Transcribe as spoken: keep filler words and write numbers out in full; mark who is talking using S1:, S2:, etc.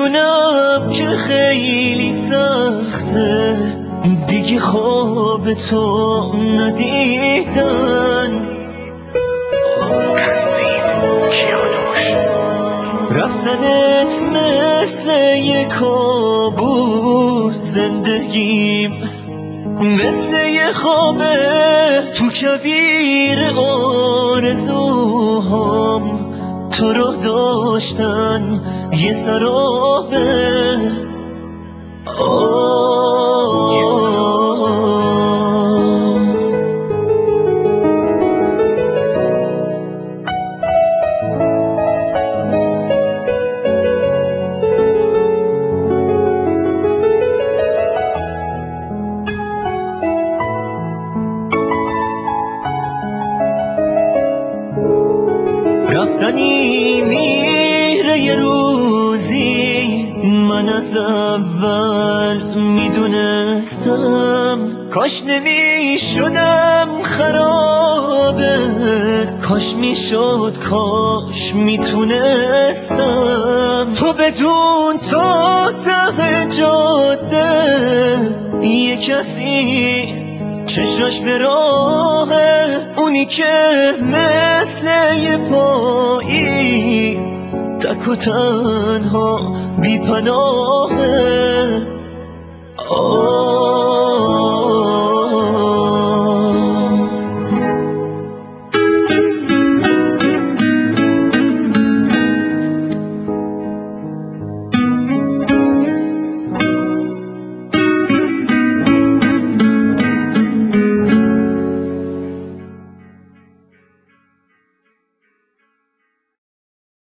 S1: میدونم که خیلی سخته دیگه خواب تو ندیدن. رفتنت مثل یه کابوس، زندگیم مثل یه خوابه تو کویر آرزوهام. تو رو داشتن یه سرابه. رفتنی میره یه روزی، من از اول میدونستم. کاش نمیشدم خرابه، کاش میشد، کاش میتونستم. تو بدون تا ته جاده یه کسی چشاش به راهه، اونی که مثل یه پاییز تک و تنها بی پناهه.